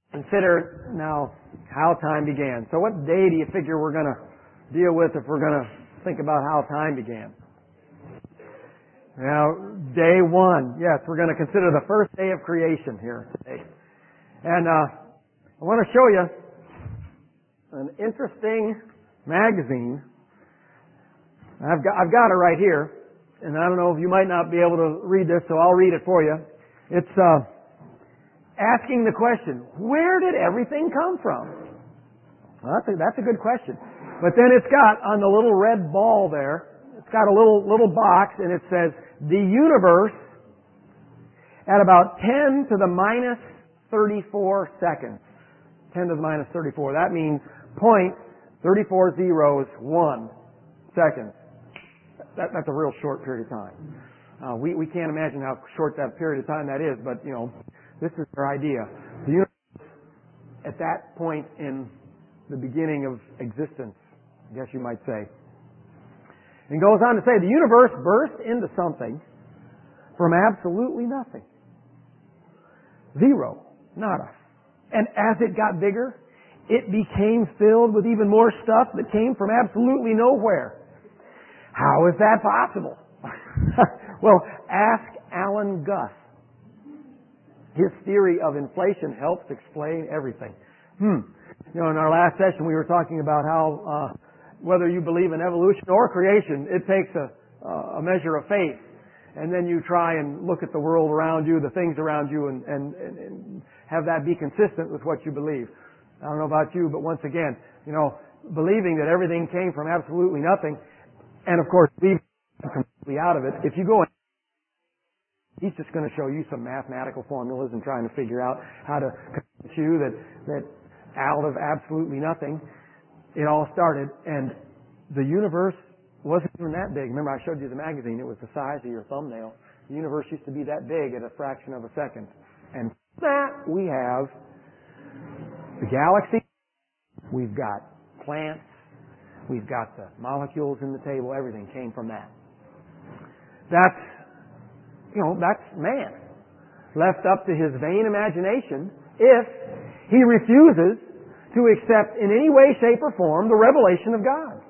consider now how time began. So what day do you figure we're going to deal with if we're going to think about how time began? Now, day one. Yes, we're going to consider the first day of creation here today. And I want to show you an interesting magazine. I've got it right here. And I don't know if you might not be able to read this, so I'll read it for you. It's asking the question, where did everything come from? Well, that's a good question. But then it's got on the little red ball there, it's got a little box, and it says, the universe at about 10 to the minus 34 seconds. 10 to the minus 34. That means 0.34 zeros 1 second. That's a real short period of time. We can't imagine how short that period of time that is, but, this is their idea. The universe, at that point in the beginning of existence, I guess you might say. And goes on to say, the universe burst into something from absolutely nothing. Zero. Nada. And as it got bigger, it became filled with even more stuff that came from absolutely nowhere. How is that possible? Well, ask Alan Guth. His theory of inflation helps explain everything. In our last session we were talking about how whether you believe in evolution or creation, it takes a measure of faith. And then you try and look at the world around you, the things around you, and have that be consistent with what you believe. I don't know about you, but once again, believing that everything came from absolutely nothing, and of course, leaving completely out of it. If you go in, he's just going to show you some mathematical formulas and trying to figure out how to convince you that out of absolutely nothing, it all started. And the universe wasn't even that big. Remember, I showed you the magazine. It was the size of your thumbnail. The universe used to be that big at a fraction of a second. And from that, we have the galaxy. We've got plants. We've got the molecules in the table. Everything came from that. That's man. Left up to his vain imagination if he refuses to accept in any way, shape, or form the revelation of God.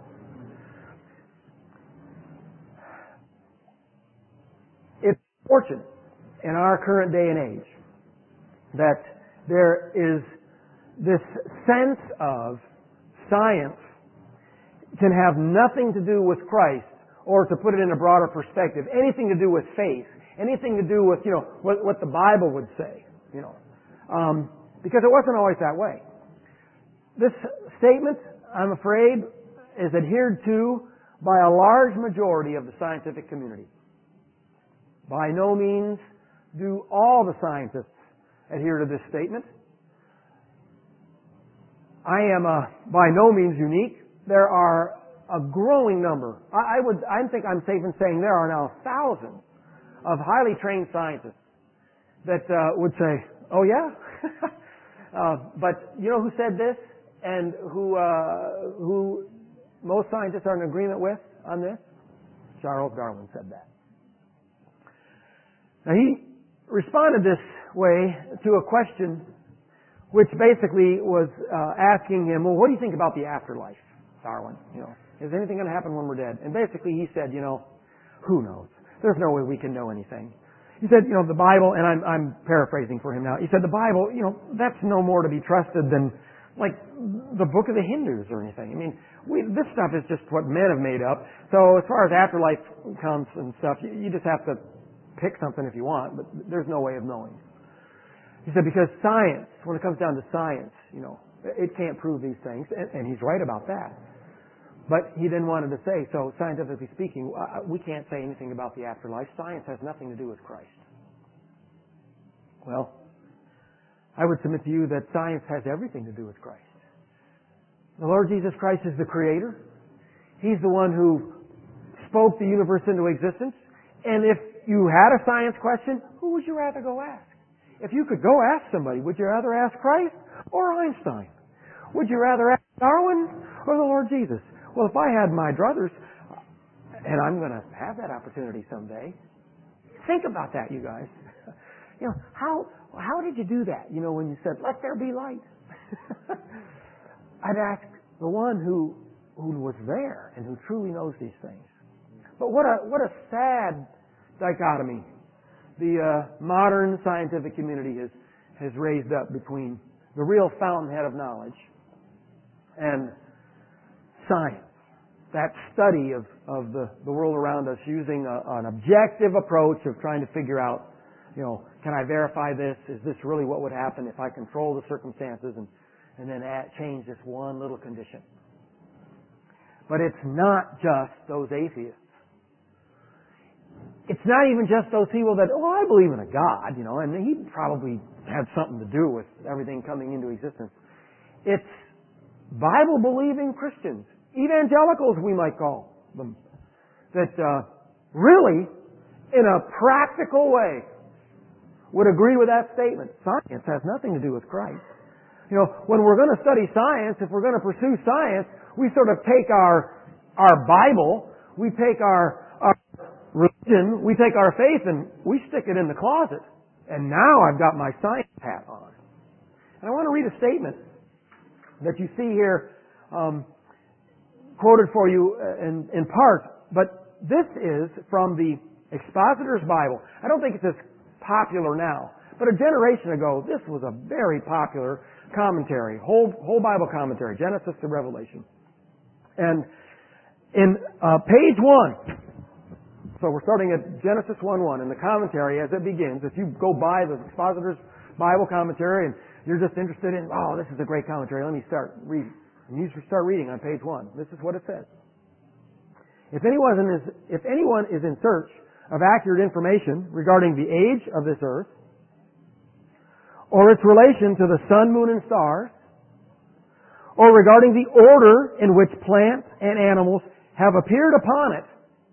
It's fortunate in our current day and age that there is this sense of science can have nothing to do with Christ, or to put it in a broader perspective, anything to do with faith, anything to do with, what the Bible would say, because it wasn't always that way. This statement, I'm afraid, is adhered to by a large majority of the scientific community. By no means do all the scientists adhere to this statement. I am by no means unique. There are a growing number. I think I'm safe in saying there are now thousands of highly trained scientists that would say, "Oh yeah," but you know who said this, and who most scientists are in agreement with on this? Charles Darwin said that. Now he responded this way to a question which basically was asking him, "Well, what do you think about the afterlife, Darwin? Is anything going to happen when we're dead?" And basically he said, who knows? There's no way we can know anything. He said, the Bible, and I'm paraphrasing for him now. He said, the Bible, that's no more to be trusted than like the book of the Hindus or anything. I mean, this stuff is just what men have made up. So as far as afterlife comes and stuff, you just have to pick something if you want, but there's no way of knowing. He said, because science, when it comes down to science, it can't prove these things, and he's right about that. But he then wanted to say, so scientifically speaking, we can't say anything about the afterlife. Science has nothing to do with Christ. Well, I would submit to you that science has everything to do with Christ. The Lord Jesus Christ is the Creator. He's the one who spoke the universe into existence. And if you had a science question, who would you rather go ask? If you could go ask somebody, would you rather ask Christ or Einstein? Would you rather ask Darwin or the Lord Jesus? Well, if I had my druthers, and I'm going to have that opportunity someday, think about that, you guys. well, how did you do that? You know, when you said, let there be light. I'd ask the one who was there and who truly knows these things. But what a sad dichotomy the modern scientific community has raised up between the real fountainhead of knowledge and science. That study of the world around us using an objective approach of trying to figure out, you know, can I verify this? Is this really what would happen if I control the circumstances and then change this one little condition? But it's not just those atheists. It's not even just those people that, oh, I believe in a God, you know, and he probably had something to do with everything coming into existence. It's Bible-believing Christians, evangelicals we might call them, that really, in a practical way, would agree with that statement. Science has nothing to do with Christ. You know, when we're going to study science, if we're going to pursue science, we sort of take our Bible, we take our religion, we take our faith and we stick it in the closet. And now I've got my science hat on. And I want to read a statement that you see here quoted for you in part, but this is from the Expositor's Bible. I don't think it's as popular now, but a generation ago, this was a very popular commentary, whole Bible commentary, Genesis to Revelation. And in page 1, so we're starting at Genesis 1:1, and the commentary as it begins, if you go by the Expositor's Bible commentary and you're just interested in, oh, this is a great commentary, let me start reading. And you start reading on page 1. This is what it says. If anyone is in search of accurate information regarding the age of this earth, or its relation to the sun, moon, and stars, or regarding the order in which plants and animals have appeared upon it,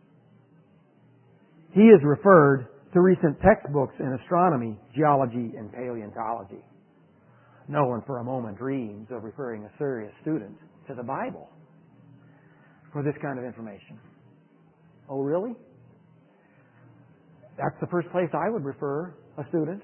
he is referred to recent textbooks in astronomy, geology, and paleontology. No one for a moment dreams of referring a serious student to the Bible for this kind of information. Oh, really? That's the first place I would refer a student,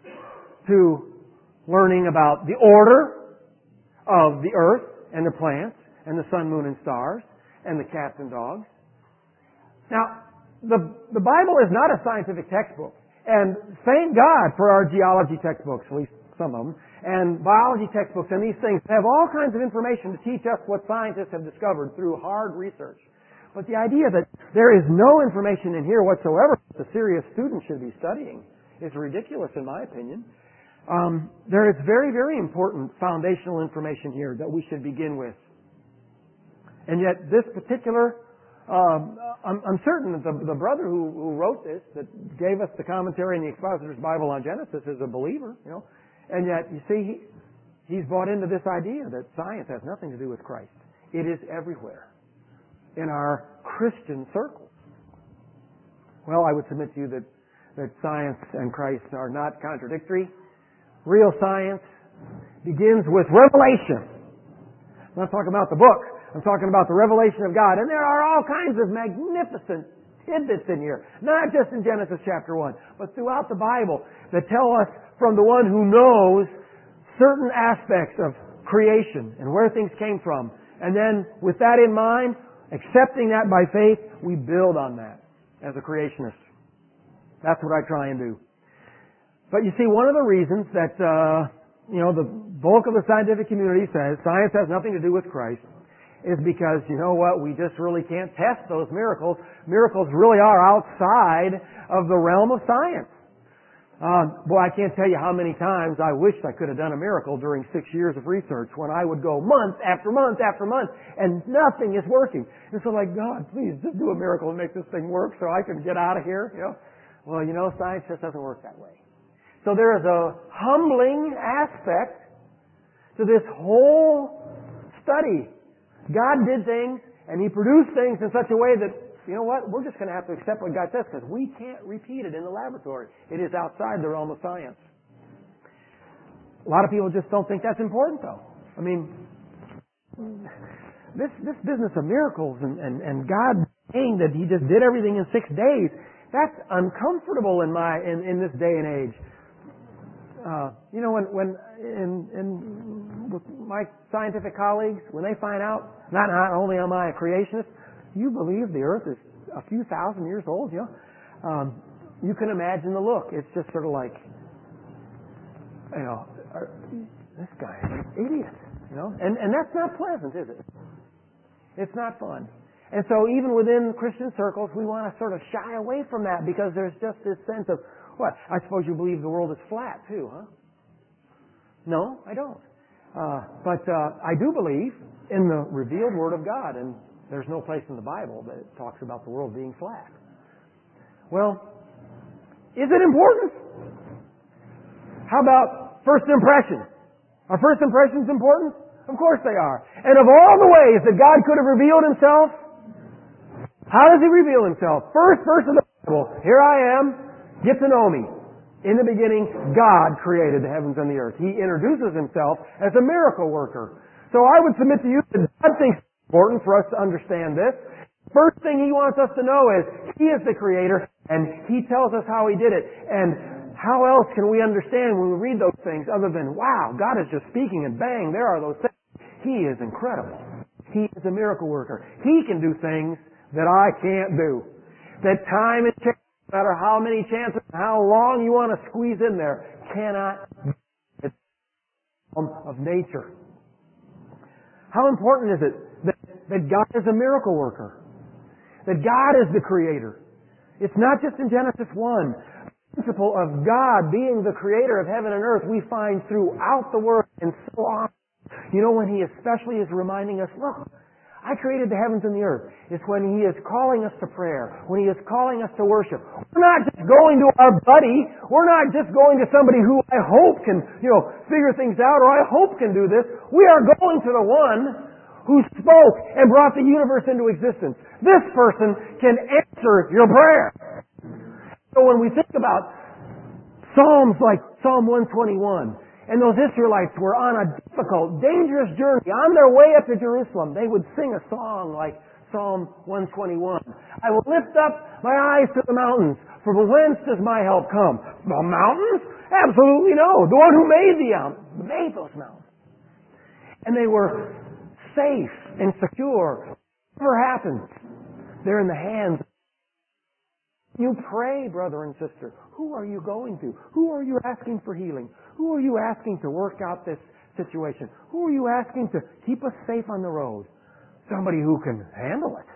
to learning about the order of the earth and the plants and the sun, moon, and stars and the cats and dogs. Now, the Bible is not a scientific textbook. And thank God for our geology textbooks, at least some of them, and biology textbooks, and these things have all kinds of information to teach us what scientists have discovered through hard research. But the idea that there is no information in here whatsoever that a serious student should be studying is ridiculous in my opinion. There is very, very important foundational information here that we should begin with. And yet this particular I'm certain that the brother who wrote this, that gave us the commentary in the Expositor's Bible on Genesis, is a believer, you know. And yet, you see, he's bought into this idea that science has nothing to do with Christ. It is everywhere in our Christian circles. Well, I would submit to you that science and Christ are not contradictory. Real science begins with revelation. I'm not talking about the book. I'm talking about the revelation of God. And there are all kinds of magnificent tidbits in here. Not just in Genesis chapter 1, but throughout the Bible that tell us from the one who knows certain aspects of creation and where things came from. And then with that in mind, accepting that by faith, we build on that as a creationist. That's what I try and do. But you see, one of the reasons that, the bulk of the scientific community says science has nothing to do with Christ is because, you know what, we just really can't test those miracles. Miracles really are outside of the realm of science. I can't tell you how many times I wished I could have done a miracle during 6 years of research when I would go month after month after month and nothing is working. And so like, God, please just do a miracle and make this thing work so I can get out of here. You know? Well, science just doesn't work that way. So there is a humbling aspect to this whole study. God did things, and He produced things in such a way that, you know what, we're just going to have to accept what God says because we can't repeat it in the laboratory. It is outside the realm of science. A lot of people just don't think that's important, though. I mean, this business of miracles and God saying that He just did everything in 6 days, that's uncomfortable in this day and age. with my scientific colleagues, when they find out, not only am I a creationist, you believe the earth is a few thousand years old, you can imagine the look. It's just sort of like, this guy is an idiot, and that's not pleasant, is it? It's not fun. And so even within Christian circles, we want to sort of shy away from that because there's just this sense of, what? I suppose you believe the world is flat too, huh? No, I don't. But I do believe in the revealed Word of God, and there's no place in the Bible that talks about the world being flat. Well, is it important? How about first impressions? Are first impressions important? Of course they are. And of all the ways that God could have revealed Himself, how does He reveal Himself? First verse of the Bible, here I am, get to know me. In the beginning, God created the heavens and the earth. He introduces Himself as a miracle worker. So I would submit to you that God thinks it's important for us to understand this. First thing He wants us to know is He is the Creator, and He tells us how He did it. And how else can we understand when we read those things other than, wow, God is just speaking and bang, there are those things. He is incredible. He is a miracle worker. He can do things that I can't do. That time and chance, no matter how many chances, how long you want to squeeze in there, cannot be of nature. How important is it that God is a miracle worker? That God is the Creator. It's not just in Genesis 1. The principle of God being the Creator of heaven and earth we find throughout the Word and so on. When He especially is reminding us, look, I created the heavens and the earth. It's when He is calling us to prayer, when He is calling us to worship. We're not just going to our buddy. We're not just going to somebody who I hope can, figure things out or I hope can do this. We are going to the one who spoke and brought the universe into existence. This person can answer your prayer. So when we think about Psalms like Psalm 121, and those Israelites were on a difficult, dangerous journey. On their way up to Jerusalem, they would sing a song like Psalm 121. I will lift up my eyes to the mountains, for whence does my help come? The mountains? Absolutely no. The one who made those mountains. And they were safe and secure. Whatever happens, they're in the hands. You pray, brother and sister. Who are you going to? Who are you asking for healing? Who are you asking to work out this situation? Who are you asking to keep us safe on the road? Somebody who can handle it.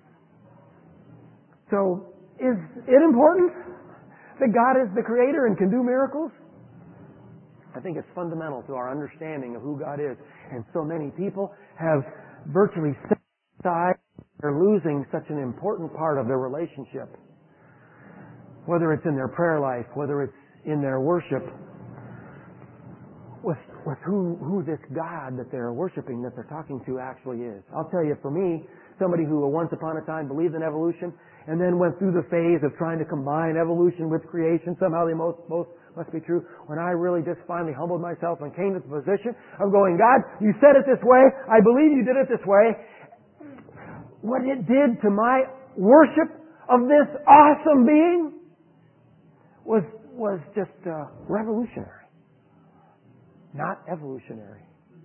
So, is it important that God is the Creator and can do miracles? I think it's fundamental to our understanding of who God is. And so many people have virtually set aside, they're losing such an important part of their relationship. Whether it's in their prayer life, whether it's in their worship, with who this God that they're worshiping, that they're talking to actually is. I'll tell you, for me, somebody who once upon a time believed in evolution and then went through the phase of trying to combine evolution with creation, somehow they both must be true. When I really just finally humbled myself and came to the position of going, God, you said it this way, I believe you did it this way. What it did to my worship of this awesome being was just revolutionary, not evolutionary.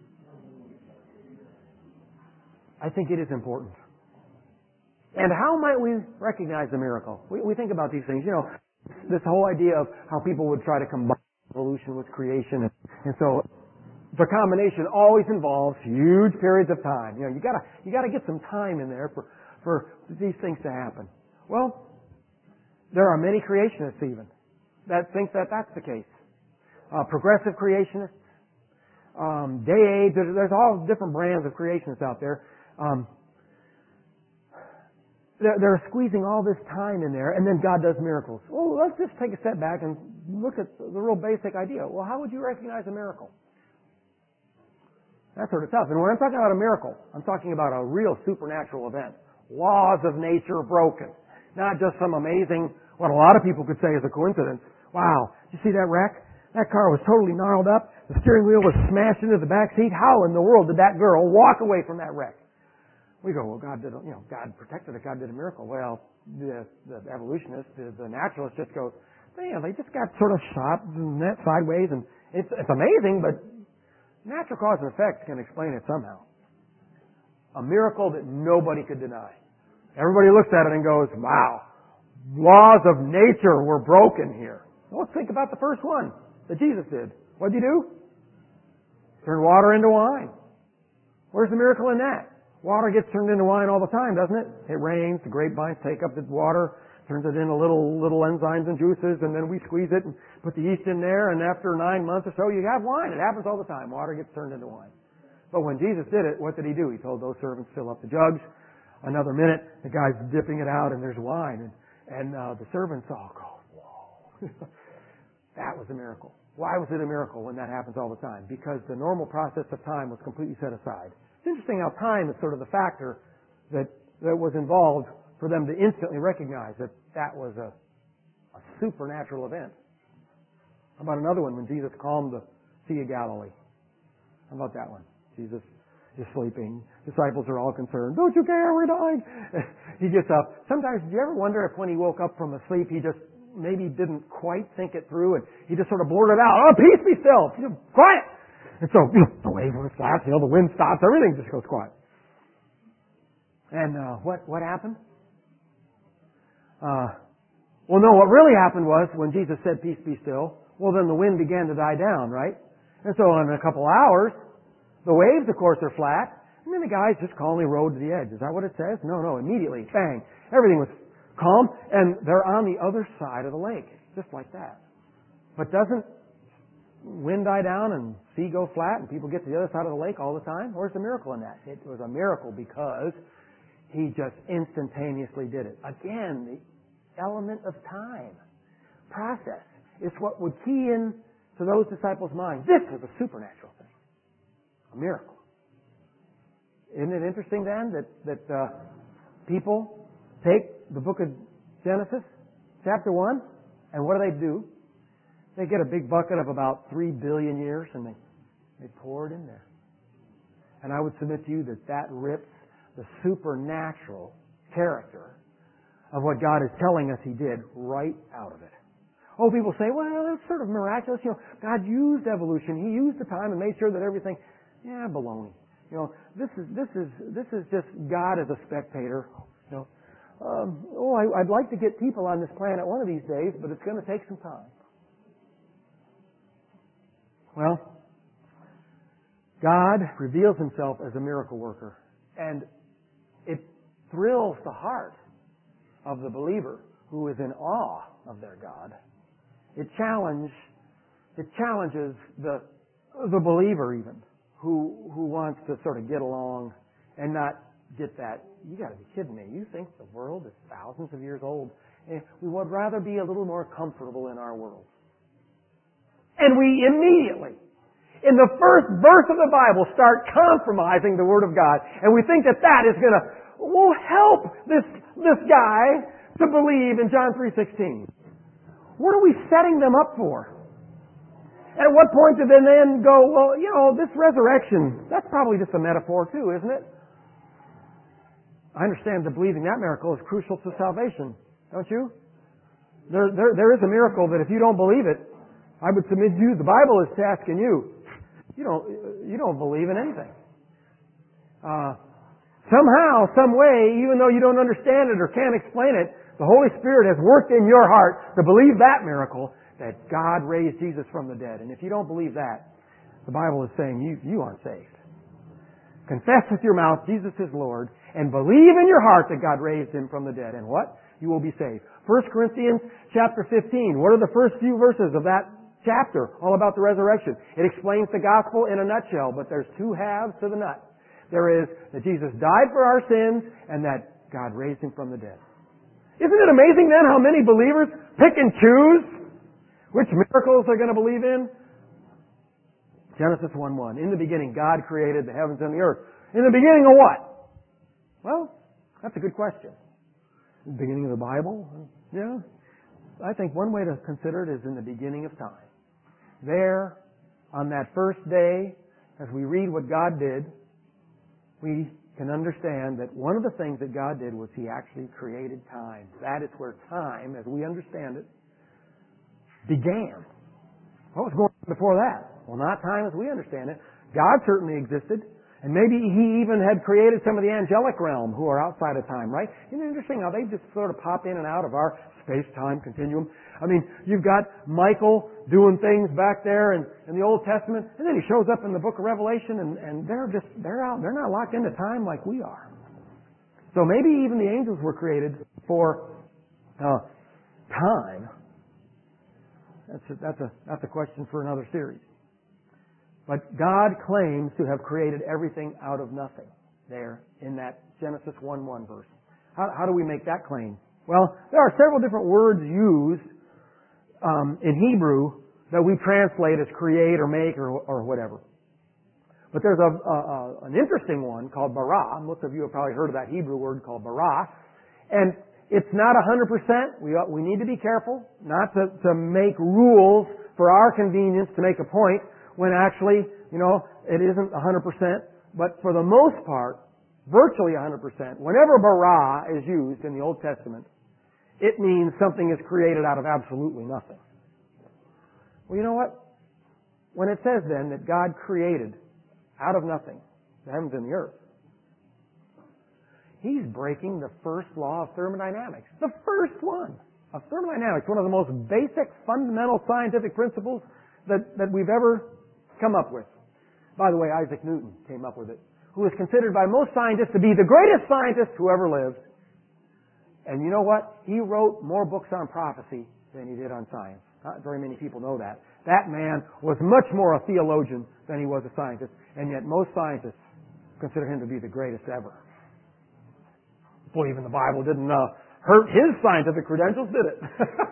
I think it is important. And how might we recognize the miracle? We think about these things, this whole idea of how people would try to combine evolution with creation, and so the combination always involves huge periods of time. You gotta get some time in there for these things to happen. Well, there are many creationists even that think that that's the case. Progressive creationists, day age, there's all different brands of creationists out there. They're squeezing all this time in there, and then God does miracles. Well, let's just take a step back and look at the real basic idea. Well, how would you recognize a miracle? That's sort of tough. And when I'm talking about a miracle, I'm talking about a real supernatural event. Laws of nature broken. Not just some amazing, what a lot of people could say is a coincidence. Wow, did you see that wreck? That car was totally gnarled up. The steering wheel was smashed into the back seat. How in the world did that girl walk away from that wreck? We go, well, God protected it. God did a miracle. Well, the evolutionist, the naturalist just goes, They just got sort of shot and that sideways, and it's amazing, but natural cause and effect can explain it somehow. A miracle that nobody could deny. Everybody looks at it and goes, wow, laws of nature were broken here. Well, let's think about the first one that Jesus did. What did he do? Turn water into wine. Where's the miracle in that? Water gets turned into wine all the time, doesn't it? It rains, the grapevines take up the water, turns it into little enzymes and juices, and then we squeeze it and put the yeast in there, and after 9 months or so, you have wine. It happens all the time. Water gets turned into wine. But when Jesus did it, what did he do? He told those servants, fill up the jugs. Another minute, the guy's dipping it out, and there's wine. And the servants all go, whoa. That was a miracle. Why was it a miracle when that happens all the time? Because the normal process of time was completely set aside. It's interesting how time is sort of the factor that was involved for them to instantly recognize that was a supernatural event. How about another one when Jesus calmed the Sea of Galilee? How about that one? Jesus is sleeping. Disciples are all concerned. Don't you care? We're dying. He gets up. Sometimes, do you ever wonder if when he woke up from a sleep, he just maybe didn't quite think it through and he just sort of blurted out, oh, peace be still. Quiet. And so, the wave stops, the wind stops, everything just goes quiet. And what happened? Well, no, what really happened was when Jesus said, peace be still, well, then the wind began to die down, right? And so in a couple hours, the waves, of course, are flat, and then the guys just calmly rowed to the edge. Is that what it says? No, immediately, bang, everything was calm, and they're on the other side of the lake, just like that. But doesn't wind die down and sea go flat and people get to the other side of the lake all the time? Where's the miracle in that? It was a miracle because he just instantaneously did it. Again, the element of time, process, is what would key in to those disciples' minds. This was a supernatural thing. A miracle. Isn't it interesting then that people take the book of Genesis, chapter 1, and what do? They get a big bucket of about 3 billion years and they pour it in there. And I would submit to you that rips the supernatural character of what God is telling us He did right out of it. Oh, people say, well, that's sort of miraculous. God used evolution. He used the time and made sure that everything... Yeah, baloney. This is just God as a spectator. I'd like to get people on this planet one of these days, but it's going to take some time. Well, God reveals Himself as a miracle worker, and it thrills the heart of the believer who is in awe of their God. It challenges the believer even who wants to sort of get along and not get that. You got to be kidding me! You think the world is thousands of years old? We would rather be a little more comfortable in our world. And we immediately, in the first verse of the Bible, start compromising the Word of God. And we think that is going to help this guy to believe in John 3:16. What are we setting them up for? And at what point do they then go, well, this resurrection, that's probably just a metaphor too, isn't it? I understand that believing that miracle is crucial to salvation, don't you? There is a miracle that if you don't believe it, I would submit to you, the Bible is asking you, you don't believe in anything. Somehow, some way, even though you don't understand it or can't explain it, the Holy Spirit has worked in your heart to believe that miracle, that God raised Jesus from the dead. And if you don't believe that, the Bible is saying you aren't saved. Confess with your mouth Jesus is Lord, and believe in your heart that God raised Him from the dead. And what? You will be saved. 1 Corinthians chapter 15. What are the first few verses of that chapter? All about the resurrection. It explains the gospel in a nutshell, but there's two halves to the nut. There is that Jesus died for our sins and that God raised Him from the dead. Isn't it amazing then how many believers pick and choose which miracles they're going to believe in? Genesis 1:1. In the beginning, God created the heavens and the earth. In the beginning of what? Well, that's a good question. The beginning of the Bible? Yeah. I think one way to consider it is in the beginning of time. There, on that first day, as we read what God did, we can understand that one of the things that God did was He actually created time. That is where time, as we understand it, began. What was going on before that? Well, not time as we understand it. God certainly existed. And maybe He even had created some of the angelic realm who are outside of time, right? Isn't it interesting how they just sort of pop in and out of our space-time continuum? I mean, you've got Michael doing things back there in the Old Testament, and then he shows up in the book of Revelation, and they're out. They're not locked into time like we are. So maybe even the angels were created for time. That's a question for another series. But God claims to have created everything out of nothing there in that Genesis 1:1 verse. How do we make that claim? Well, there are several different words used in Hebrew that we translate as create or make or whatever. But there's an interesting one called bara. Most of you have probably heard of that Hebrew word called bara. And it's not 100%. We need to be careful not to make rules for our convenience to make a point when actually, it isn't 100%. But for the most part, virtually 100%, whenever bara is used in the Old Testament, it means something is created out of absolutely nothing. Well, you know what? When it says then that God created out of nothing the heavens and the earth, He's breaking the first law of thermodynamics. The first one of thermodynamics, one of the most basic, fundamental scientific principles that we've ever come up with. By the way, Isaac Newton came up with it, who is considered by most scientists to be the greatest scientist who ever lived. And you know what? He wrote more books on prophecy than he did on science. Not very many people know that. That man was much more a theologian than he was a scientist, and yet most scientists consider him to be the greatest ever. Boy, even the Bible didn't hurt his scientific credentials, did it?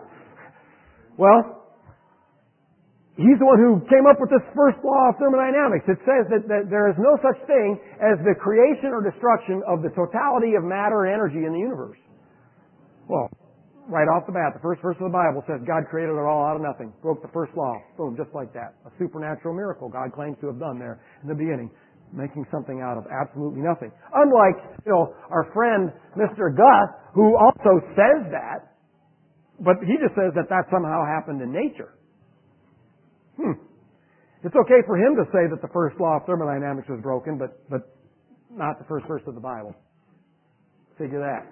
Well, he's the one who came up with this first law of thermodynamics. It says that there is no such thing as the creation or destruction of the totality of matter and energy in the universe. Well, right off the bat, the first verse of the Bible says God created it all out of nothing. Broke the first law. Boom, just like that. A supernatural miracle God claims to have done there in the beginning. Making something out of absolutely nothing. Unlike, our friend Mr. Gus, who also says that, but he just says that somehow happened in nature. It's okay for him to say that the first law of thermodynamics was broken, but not the first verse of the Bible. Figure that.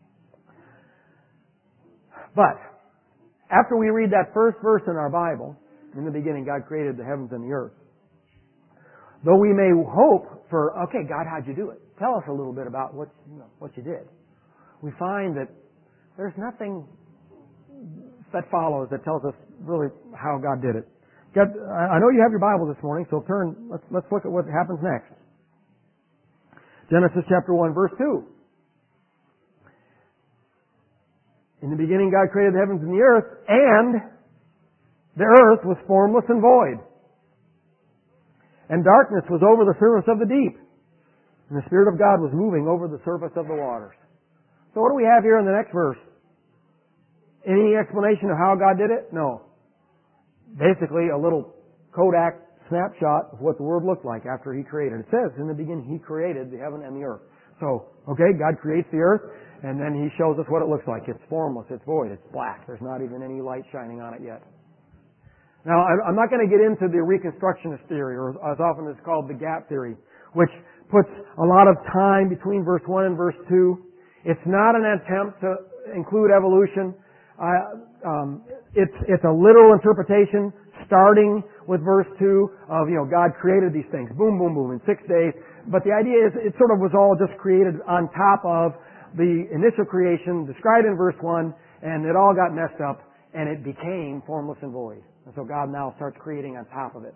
But after we read that first verse in our Bible, in the beginning God created the heavens and the earth, though we may hope for, okay, God, how'd you do it? Tell us a little bit about what you did. We find that there's nothing that follows that tells us really how God did it. I know you have your Bible this morning, so let's look at what happens next. Genesis chapter 1, verse 2. In the beginning God created the heavens and the earth, and the earth was formless and void. And darkness was over the surface of the deep. And the Spirit of God was moving over the surface of the waters. So what do we have here in the next verse? Any explanation of how God did it? No. Basically, a little Kodak snapshot of what the world looked like after He created. It says, in the beginning He created the heaven and the earth. So, okay, God creates the earth, and then He shows us what it looks like. It's formless, it's void, it's black. There's not even any light shining on it yet. Now, I'm not going to get into the Reconstructionist theory, or as often it's called the gap theory, which puts a lot of time between verse 1 and verse 2. It's not an attempt to include evolution. It's a literal interpretation, starting with verse 2 of, God created these things. Boom, boom, boom, in 6 days. But the idea is it sort of was all just created on top of the initial creation described in verse 1, and it all got messed up, and it became formless and void. And so God now starts creating on top of it.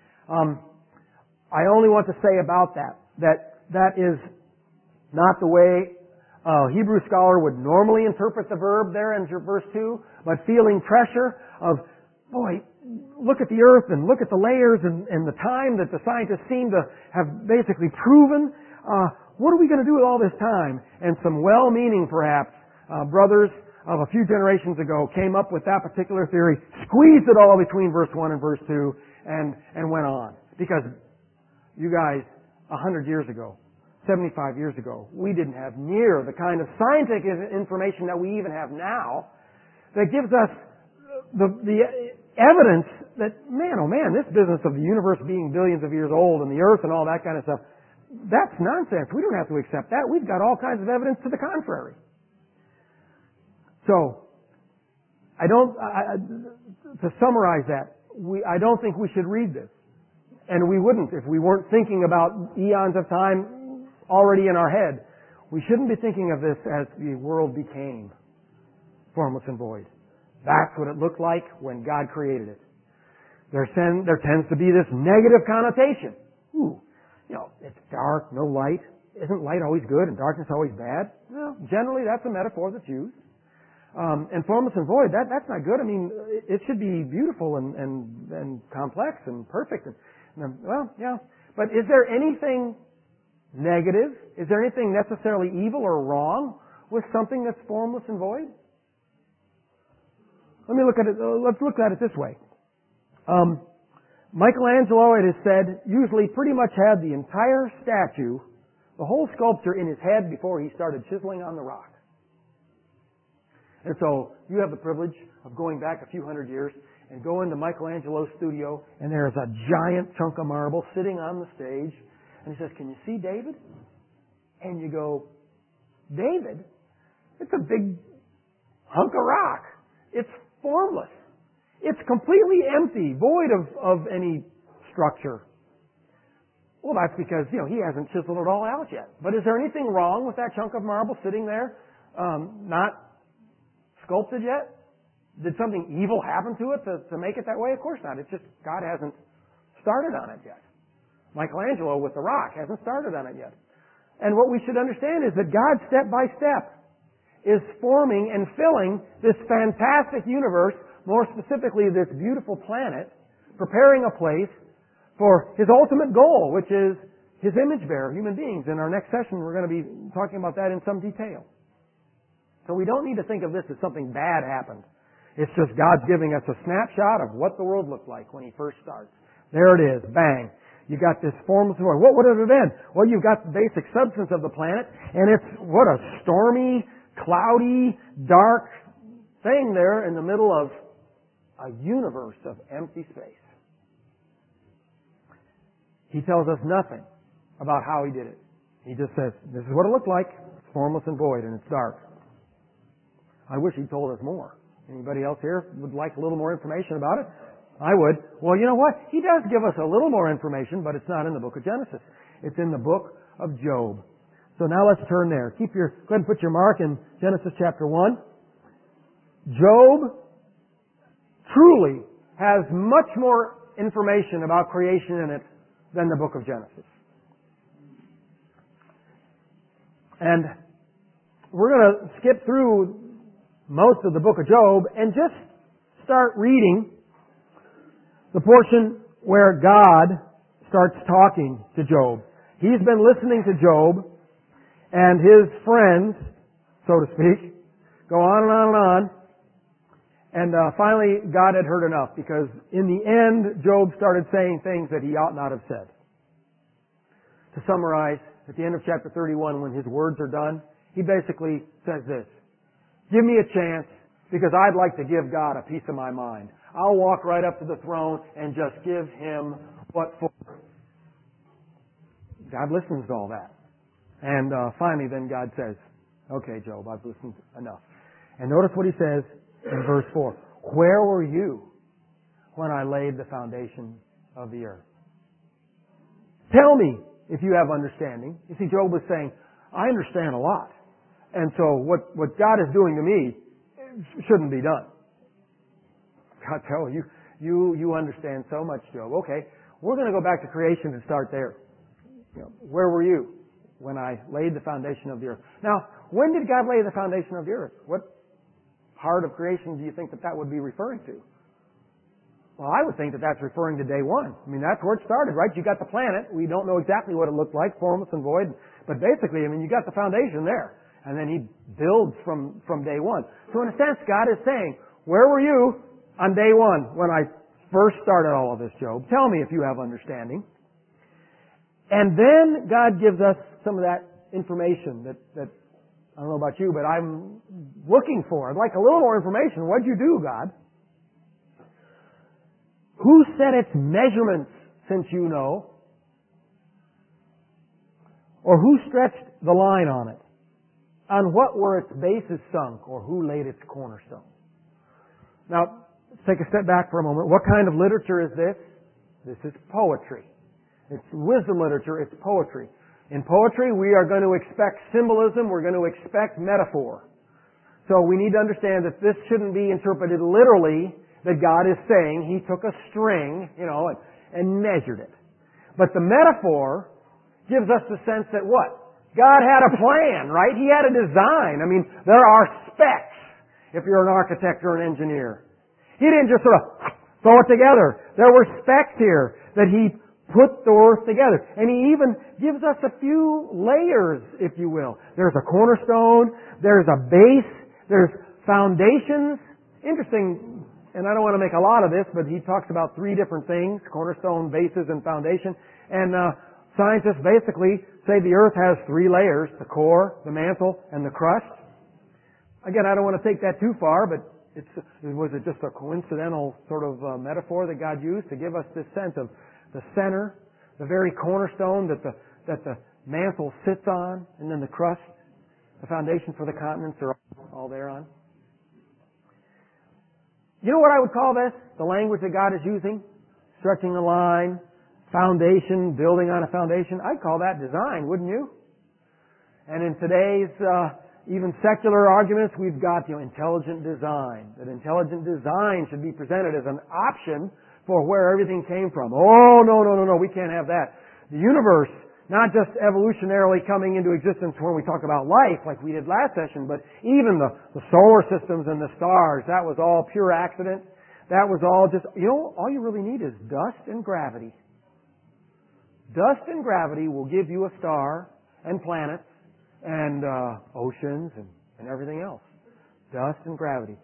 I only want to say about that is not the way a Hebrew scholar would normally interpret the verb there in verse 2, but feeling pressure of, boy, look at the earth and look at the layers and the time that the scientists seem to have basically proven. What are we going to do with all this time? And some well-meaning, perhaps, brothers of a few generations ago came up with that particular theory, squeezed it all between verse 1 and verse 2, and went on. Because you guys, 100 years ago, 75 years ago, we didn't have near the kind of scientific information that we even have now that gives us the evidence that, man, oh man, this business of the universe being billions of years old and the earth and all that kind of stuff, that's nonsense. We don't have to accept that. We've got all kinds of evidence to the contrary. So, to summarize that, I don't think we should read this. And we wouldn't if we weren't thinking about eons of time already in our head. We shouldn't be thinking of this as the world became formless and void. That's what it looked like when God created it. There tends to be this negative connotation. Ooh, it's dark, no light. Isn't light always good and darkness always bad? Well, generally that's a metaphor that's used. And formless and void, that's not good. I mean, it should be beautiful and complex and perfect. Well, yeah. But is there anything negative? Is there anything necessarily evil or wrong with something that's formless and void? Let's look at it this way. Michelangelo, it is said, usually pretty much had the entire statue, the whole sculpture in his head before he started chiseling on the rock. And so you have the privilege of going back a few hundred years and go into Michelangelo's studio, and there's a giant chunk of marble sitting on the stage. And he says, "Can you see David?" And you go, "David? It's a big hunk of rock. It's formless. It's completely empty, void of any structure." Well, that's because, he hasn't chiseled it all out yet. But is there anything wrong with that chunk of marble sitting there, not sculpted yet? Did something evil happen to it to make it that way? Of course not. It's just God hasn't started on it yet. Michelangelo with the rock hasn't started on it yet. And what we should understand is that God, step by step, is forming and filling this fantastic universe, more specifically this beautiful planet, preparing a place for His ultimate goal, which is His image bearer, human beings. In our next session, we're going to be talking about that in some detail. So we don't need to think of this as something bad happened. It's just God's giving us a snapshot of what the world looked like when He first starts. There it is. Bang. You got this formless void. What would it have been? Well, you've got the basic substance of the planet, and it's what a stormy, cloudy, dark thing there in the middle of a universe of empty space. He tells us nothing about how He did it. He just says, this is what it looked like. It's formless and void, and it's dark. I wish He told us more. Anybody else here would like a little more information about it? I would. Well, you know what? He does give us a little more information, but it's not in the book of Genesis. It's in the book of Job. So now let's turn there. Go ahead and put your mark in Genesis chapter 1. Job truly has much more information about creation in it than the book of Genesis. And we're going to skip through most of the book of Job and just start reading the portion where God starts talking to Job. He's been listening to Job, and his friends, so to speak, go on and on and on. And finally, God had heard enough, because in the end, Job started saying things that he ought not have said. To summarize, at the end of chapter 31, when his words are done, he basically says this: "Give me a chance, because I'd like to give God a piece of my mind. I'll walk right up to the throne and just give Him what for." God listens to all that. And finally then God says, "Okay, Job, I've listened enough." And notice what He says in verse 4. "Where were you when I laid the foundation of the earth? Tell me if you have understanding." You see, Job was saying, I understand a lot. And so what God is doing to me shouldn't be done. God, tell you understand so much, Job. Okay, we're going to go back to creation and start there. Where were you when I laid the foundation of the earth? Now, when did God lay the foundation of the earth? What part of creation do you think that would be referring to? Well, I would think that that's referring to day one. I mean, that's where it started, right? You got the planet. We don't know exactly what it looked like, formless and void. But basically, you got the foundation there. And then He builds from day one. So in a sense, God is saying, where were you on day one when I first started all of this, Job? Tell me if you have understanding. And then God gives us some of that information that I don't know about you, but I'm looking for. I'd like a little more information. What'd you do, God? Who set its measurements, since you know? Or who stretched the line on it? On what were its bases sunk, or who laid its cornerstone? Now, let's take a step back for a moment. What kind of literature is this? This is poetry. It's wisdom literature, it's poetry. In poetry, we are going to expect symbolism, we're going to expect metaphor. So we need to understand that this shouldn't be interpreted literally, that God is saying He took a string, and measured it. But the metaphor gives us the sense that what? God had a plan, right? He had a design. I mean, there are specs if you're an architect or an engineer. He didn't just sort of throw it together. There were specs here that He put the earth together. And He even gives us a few layers, if you will. There's a cornerstone, there's a base, there's foundations. Interesting, and I don't want to make a lot of this, but He talks about three different things: cornerstone, bases, and foundation. And scientists basically say the earth has three layers: the core, the mantle, and the crust. Again, I don't want to take that too far, but was it just a coincidental sort of metaphor that God used to give us this sense of the center, the very cornerstone that the mantle sits on, and then the crust, the foundation for the continents are all there on? You know what I would call this? The language that God is using? Stretching the line, foundation, building on a foundation. I'd call that design, wouldn't you? And in today's even secular arguments, we've got intelligent design. That intelligent design should be presented as an option for where everything came from. Oh, no, we can't have that. The universe, not just evolutionarily coming into existence when we talk about life like we did last session, but even the solar systems and the stars, that was all pure accident. That was all just, all you really need is dust and gravity. Dust and gravity will give you a star and planets and oceans and everything else. Dust and gravity.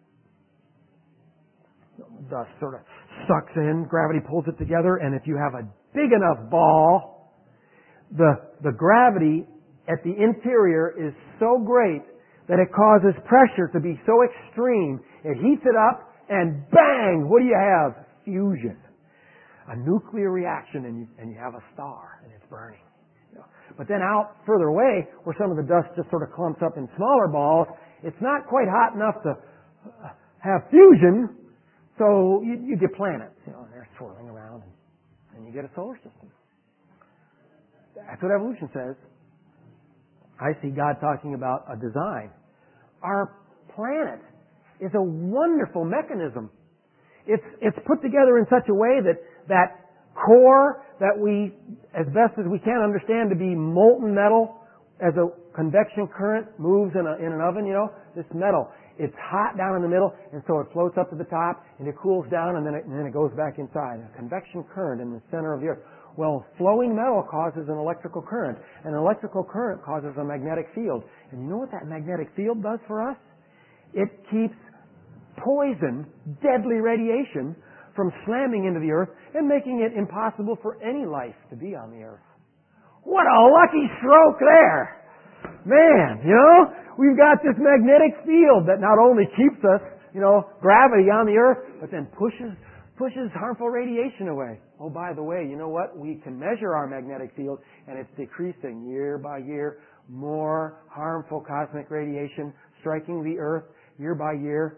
Dust sort of sucks in, gravity pulls it together, and if you have a big enough ball, the gravity at the interior is so great that it causes pressure to be so extreme, it heats it up, and bang! What do you have? Fusion. A nuclear reaction, and you have a star, and it's burning. But then out further away, where some of the dust just sort of clumps up in smaller balls, it's not quite hot enough to have fusion, so you get planets, and they're swirling around, and you get a solar system. That's what evolution says. I see God talking about a design. Our planet is a wonderful mechanism. It's put together in such a way that core that we, as best as we can, understand to be molten metal as a convection current moves in an oven, this metal. It's hot down in the middle, and so it floats up to the top, and it cools down, and then it goes back inside. A convection current in the center of the earth. Well, flowing metal causes an electrical current, and an electrical current causes a magnetic field. And you know what that magnetic field does for us? It keeps poison, deadly radiation from slamming into the earth and making it impossible for any life to be on the earth. What a lucky stroke there! Man, we've got this magnetic field that not only keeps us, gravity on the earth, but then pushes harmful radiation away. Oh, by the way, you know what? We can measure our magnetic field, and it's decreasing year by year. More harmful cosmic radiation striking the earth year by year.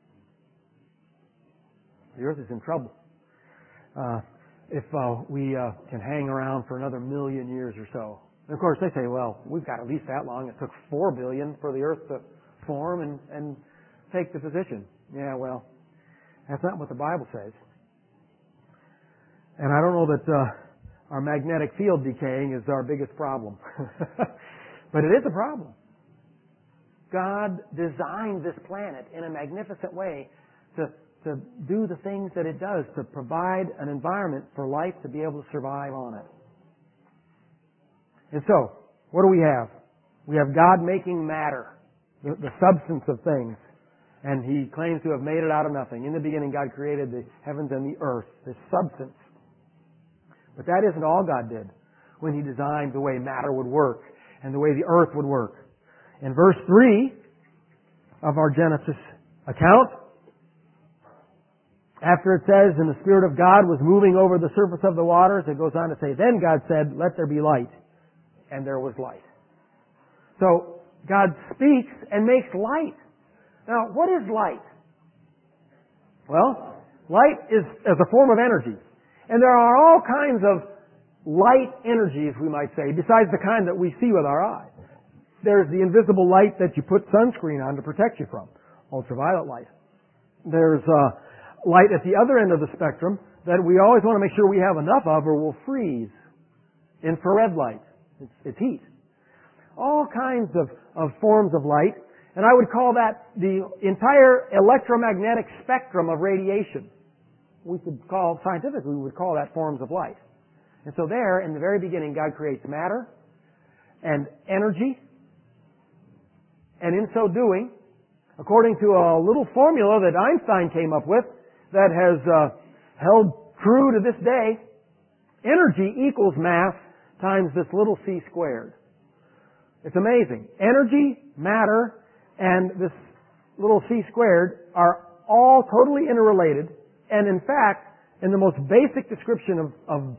The earth is in trouble. If we can hang around for another 1,000,000 years or so. And of course, they say, well, we've got at least that long. It took 4 billion for the earth to form and take the position. Yeah, well, that's not what the Bible says. And I don't know that our magnetic field decaying is our biggest problem. But it is a problem. God designed this planet in a magnificent way to do the things that it does, to provide an environment for life to be able to survive on it. And so, what do we have? We have God making matter, the substance of things. And He claims to have made it out of nothing. In the beginning, God created the heavens and the earth, this substance. But that isn't all God did when He designed the way matter would work and the way the earth would work. In verse 3 of our Genesis account, After it says, and the Spirit of God was moving over the surface of the waters, it goes on to say, then God said, let there be light. And there was light. So, God speaks and makes light. Now, what is light? Well, light is a form of energy. And there are all kinds of light energies, we might say, besides the kind that we see with our eyes. There's the invisible light that you put sunscreen on to protect you from, ultraviolet light. There's light at the other end of the spectrum that we always want to make sure we have enough of or we'll freeze. Infrared light. It's heat. All kinds of forms of light. And I would call that the entire electromagnetic spectrum of radiation. We could call, scientifically, we would call that forms of light. And so there, in the very beginning, God creates matter and energy. And in so doing, according to a little formula that Einstein came up with, that has held true to this day, energy equals mass times this little c squared. It's amazing. Energy, matter, and this little c squared are all totally interrelated, and in fact, in the most basic description of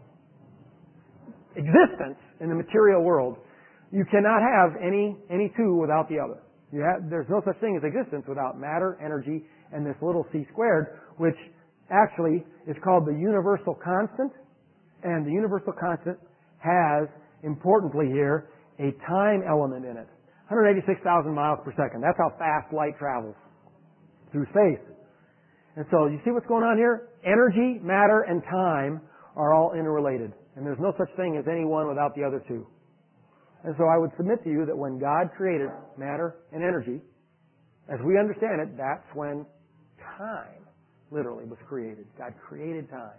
existence in the material world, you cannot have any two without the other. There's no such thing as existence without matter, energy, and this little c squared, which actually is called the universal constant. And the universal constant has, importantly here, a time element in it. 186,000 miles per second. That's how fast light travels through space. And so, you see what's going on here? Energy, matter, and time are all interrelated. And there's no such thing as any one without the other two. And so I would submit to you that when God created matter and energy, as we understand it, that's when time literally was created. God created time.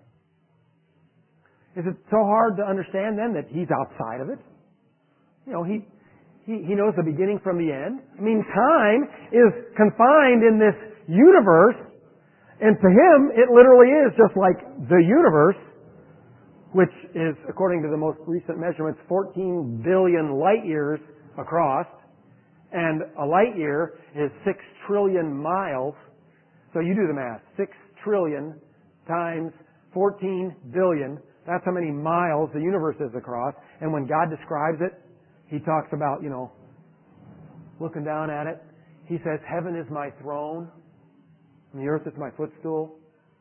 Is it so hard to understand then that He's outside of it? You know, He knows the beginning from the end. I mean, time is confined in this universe, and to Him it literally is just like the universe, which is, according to the most recent measurements, 14 billion light years across, and a light year is 6 trillion miles. So you do the math. 6 trillion times 14 billion. That's how many miles the universe is across. And when God describes it, He talks about, looking down at it. He says, heaven is my throne, and the earth is my footstool.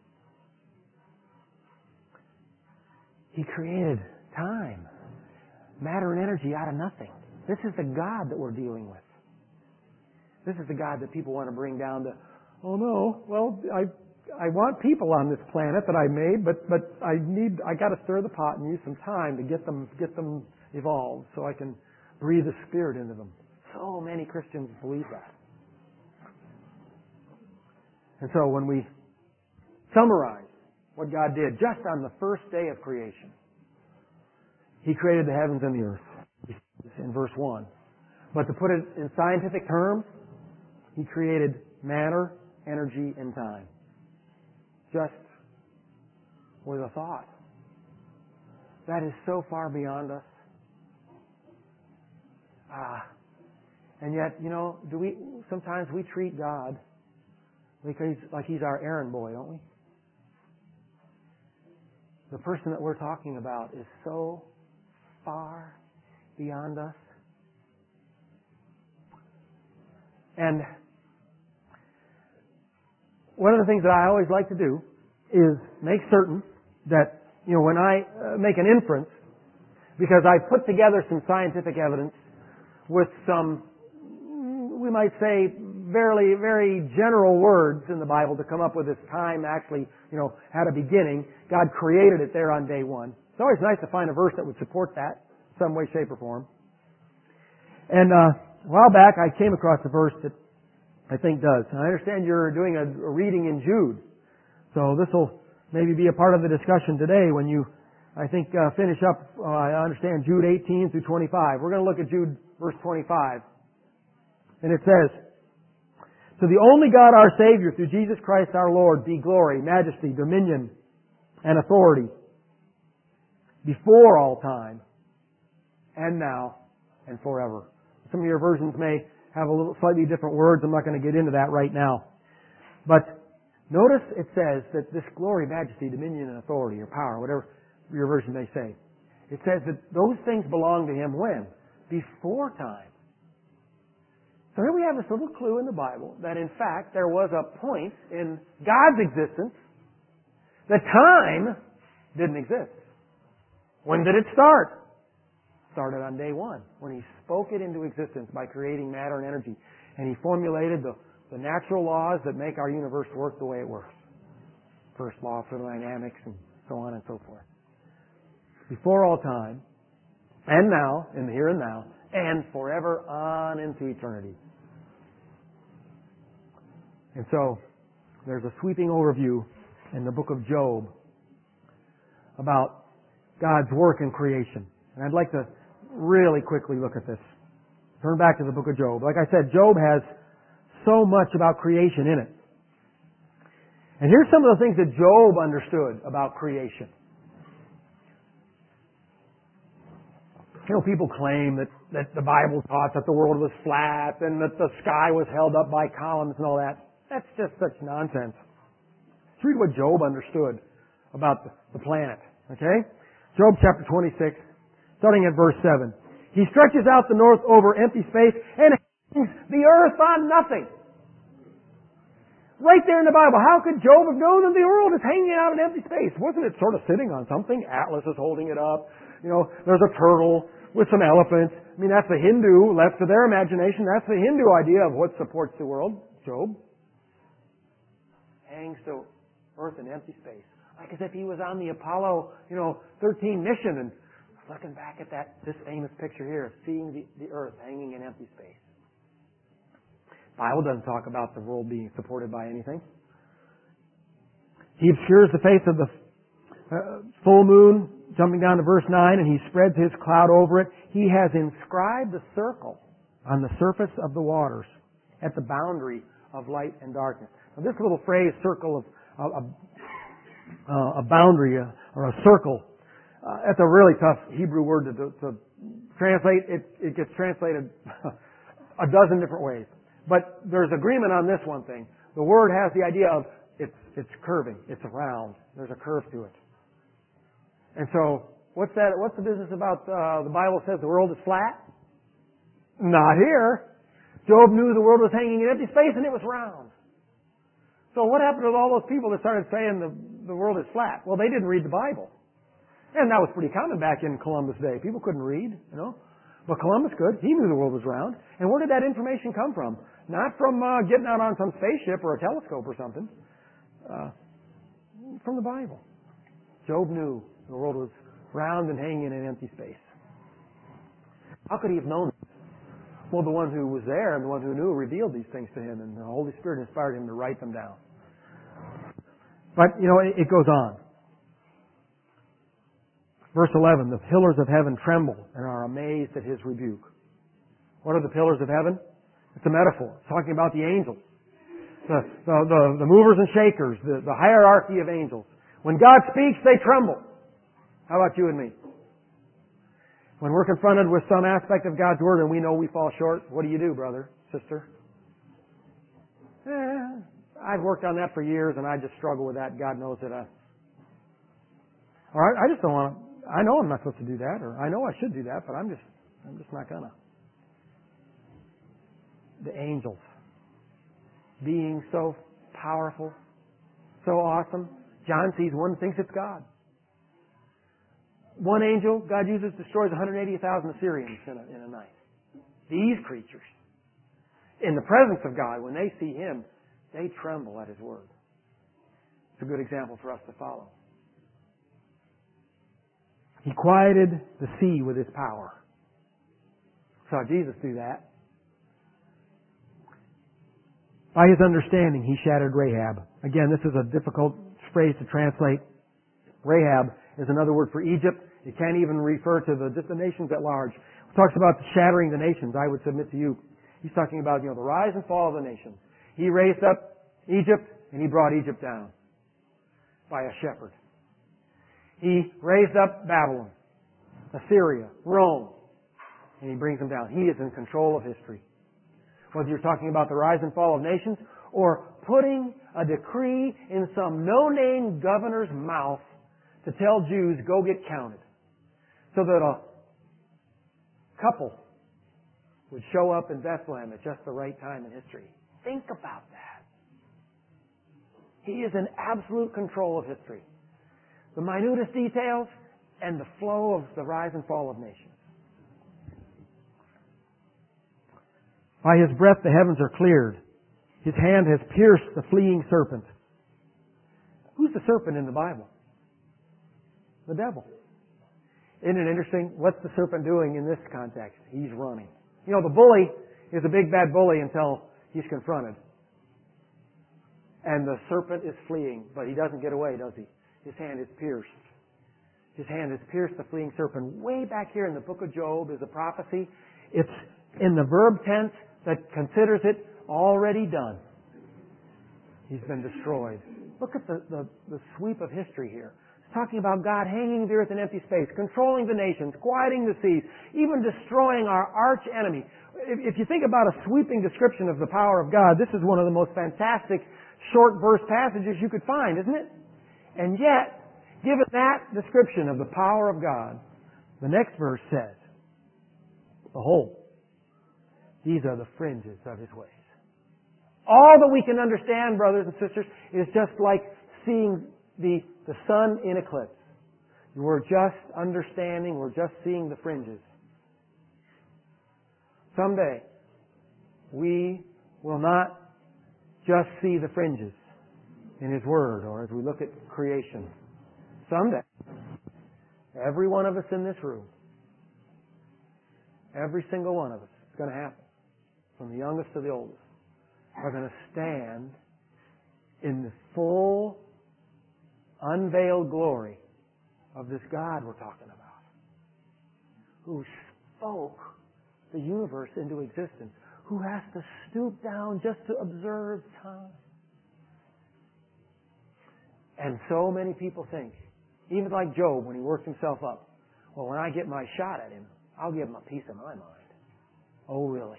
He created time, matter and energy out of nothing. This is the God that we're dealing with. This is the God that people want to bring down to, oh no, well, I want people on this planet that I made, but I got to stir the pot and use some time to get them evolved so I can breathe the Spirit into them. So many Christians believe that. And so when we summarize what God did just on the first day of creation, He created the heavens and the earth in verse 1. But to put it in scientific terms, He created matter, energy, and time. Just with a thought. That is so far beyond us. And yet, sometimes we treat God like He's our errand boy, don't we? The person that we're talking about is so far beyond us. And one of the things that I always like to do is make certain that, when I make an inference, because I put together some scientific evidence with some, we might say, very, very general words in the Bible to come up with this time actually, had a beginning. God created it there on day one. It's always nice to find a verse that would support that, some way, shape, or form. And a while back, I came across a verse that I think does. And I understand you're doing a reading in Jude. So this will maybe be a part of the discussion today when you, I think, finish up, I understand, Jude 18 through 25. We're going to look at Jude verse 25. And it says, to the only God our Savior, through Jesus Christ our Lord, be glory, majesty, dominion, and authority before all time, and now, and forever. Some of your versions may have a little slightly different words. I'm not going to get into that right now. But Notice it says that this glory, majesty, dominion, and authority, or power, whatever your version may say, it says that those things belong to Him when? Before time. So here we have this little clue in the Bible that in fact there was a point in God's existence that time didn't exist. When did it start? It started on day one, when He spoke it into existence by creating matter and energy. And He formulated the natural laws that make our universe work the way it works. First law of thermodynamics and so on and so forth. Before all time, and now, in the here and now, and forever on into eternity. And so, there's a sweeping overview in the book of Job about God's work in creation. And I'd like to really quickly look at this. Turn back to the book of Job. Like I said, Job has so much about creation in it. And here's some of the things that Job understood about creation. You know, people claim that the Bible taught that the world was flat and that the sky was held up by columns and all that. That's just such nonsense. Let's read what Job understood about the planet. Okay? Job chapter 26, starting at verse 7. He stretches out the north over empty space and hangs the earth on nothing. Right there in the Bible. How could Job have known that the world is hanging out in empty space? Wasn't it sort of sitting on something? Atlas is holding it up. You know, there's a turtle with some elephants. I mean, that's the Hindu, left to their imagination, that's the Hindu idea of what supports the world. Job hangs the earth in empty space. Like as if he was on the Apollo, 13 mission and looking back at this famous picture here, seeing the earth hanging in empty space. The Bible doesn't talk about the world being supported by anything. He obscures the face of the full moon, jumping down to verse 9, and He spreads His cloud over it. He has inscribed a circle on the surface of the waters at the boundary of light and darkness. Now this little phrase, circle of a boundary or a circle, that's a really tough Hebrew word to translate. It gets translated a dozen different ways. But there's agreement on this one thing. The word has the idea of it's curving, it's round. There's a curve to it. And so, what's the business about the Bible says the world is flat? Not here. Job knew the world was hanging in empty space and it was round. So what happened to all those people that started saying the world is flat? Well, they didn't read the Bible. And that was pretty common back in Columbus' day. People couldn't read, But Columbus could. He knew the world was round. And where did that information come from? Not from getting out on some spaceship or a telescope or something. From the Bible. Job knew the world was round and hanging in an empty space. How could he have known this? Well, the one who was there and the one who knew revealed these things to him, and the Holy Spirit inspired him to write them down. But, it goes on. Verse 11, the pillars of heaven tremble and are amazed at His rebuke. What are the pillars of heaven? It's a metaphor. It's talking about the angels. The movers and shakers, the hierarchy of angels. When God speaks, they tremble. How about you and me? When we're confronted with some aspect of God's Word and we know we fall short, what do you do, brother, sister? I've worked on that for years and I just struggle with that. God knows that I just don't want to. I know I'm not supposed to do that, or I know I should do that, but I'm just not gonna. The angels, being so powerful, so awesome. John sees one, thinks it's God. One angel God uses destroys 180,000 Assyrians in a night. These creatures, in the presence of God, when they see Him, they tremble at His word. It's a good example for us to follow. He quieted the sea with His power. Saw Jesus do that. By His understanding, He shattered Rahab. Again, this is a difficult phrase to translate. Rahab is another word for Egypt. It can't even refer to the nations at large. It talks about shattering the nations. I would submit to you, He's talking about the rise and fall of the nations. He raised up Egypt and He brought Egypt down by a shepherd. He raised up Babylon, Assyria, Rome, and He brings them down. He is in control of history. Whether you're talking about the rise and fall of nations or putting a decree in some no-name governor's mouth to tell Jews, go get counted. So that a couple would show up in Bethlehem at just the right time in history. Think about that. He is in absolute control of history. The minutest details and the flow of the rise and fall of nations. By His breath the heavens are cleared. His hand has pierced the fleeing serpent. Who's the serpent in the Bible? The devil. Isn't it interesting? What's the serpent doing in this context? He's running. You know, the bully is a big bad bully until he's confronted. And the serpent is fleeing, but he doesn't get away, does he? His hand is pierced. His hand has pierced the fleeing serpent. Way back here in the book of Job is a prophecy. It's in the verb tense that considers it already done. He's been destroyed. Look at the sweep of history here. It's talking about God hanging the earth in empty space, controlling the nations, quieting the seas, even destroying our arch enemy. If you think about a sweeping description of the power of God, this is one of the most fantastic short verse passages you could find, isn't it? And yet, given that description of the power of God, the next verse says, behold, these are the fringes of His ways. All that we can understand, brothers and sisters, is just like seeing the sun in eclipse. We're just understanding, we're just seeing the fringes. Someday, we will not just see the fringes in His Word or as we look at creation. Someday, every one of us in this room, every single one of us, it's going to happen, from the youngest to the oldest, are going to stand in the full, unveiled glory of this God we're talking about, who spoke the universe into existence, who has to stoop down just to observe time. And so many people think, even like Job when he worked himself up, well, when I get my shot at him, I'll give him a piece of my mind. Oh, really?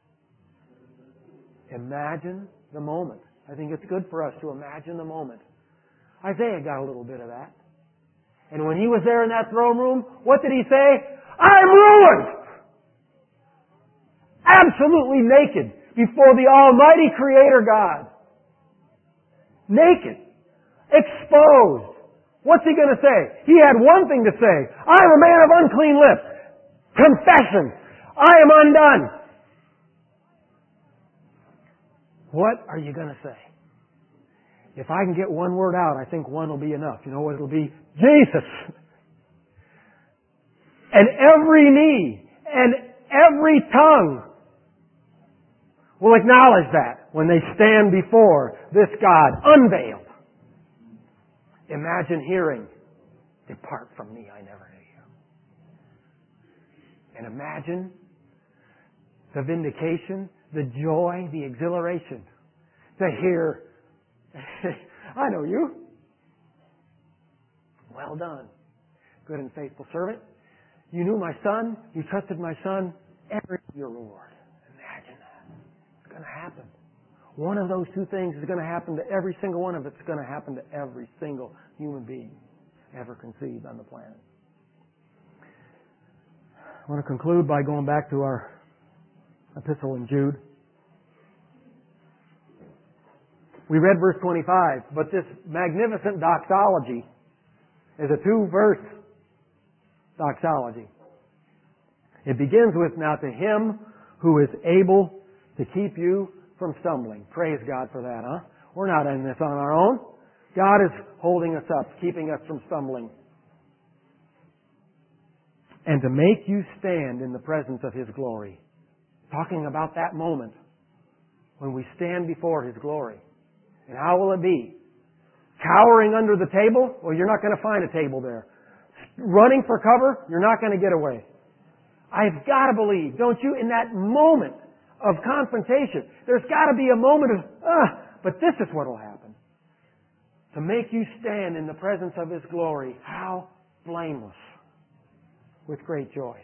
Imagine the moment. I think it's good for us to imagine the moment. Isaiah got a little bit of that. And when he was there in that throne room, what did he say? I'm ruined! Absolutely naked before the Almighty Creator God. Naked. Exposed. What's he going to say? He had one thing to say. I am a man of unclean lips. Confession. I am undone. What are you going to say? If I can get one word out, I think one will be enough. You know what it'll be? Jesus. And every knee and every tongue will acknowledge that when they stand before this God unveiled. Imagine hearing, depart from me, I never knew you. And imagine the vindication, the joy, the exhilaration to hear, I know you. Well done, good and faithful servant. You knew my son, you trusted my son, every your reward. Imagine that. It's going to happen. One of those two things is going to happen to every single one of us. It's going to happen to every single human being ever conceived on the planet. I want to conclude by going back to our epistle in Jude. We read verse 25, but this magnificent doxology is a two-verse doxology. It begins with, now to Him who is able to keep you from stumbling. Praise God for that, huh? We're not in this on our own. God is holding us up, keeping us from stumbling. And to make you stand in the presence of His glory. Talking about that moment when we stand before His glory. And how will it be? Cowering under the table? Well, you're not going to find a table there. Running for cover? You're not going to get away. I've got to believe, don't you, in that moment of confrontation, there's got to be a moment of, but this is what will happen. To make you stand in the presence of His glory, how blameless, with great joy.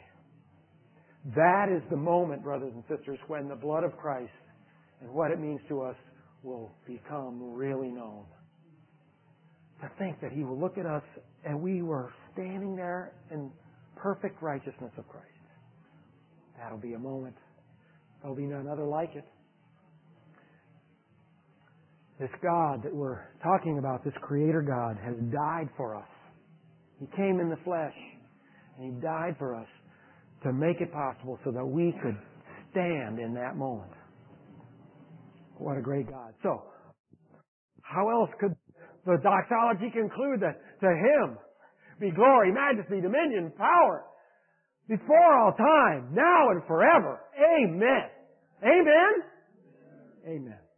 That is the moment, brothers and sisters, when the blood of Christ and what it means to us will become really known. To think that He will look at us and we were standing there in perfect righteousness of Christ. That'll be a moment. There'll be none other like it. This God that we're talking about, this Creator God, has died for us. He came in the flesh and He died for us to make it possible so that we could stand in that moment. What a great God. So, how else could the doxology conclude that to Him be glory, majesty, dominion, power, before all time, now and forever. Amen. Amen? Amen.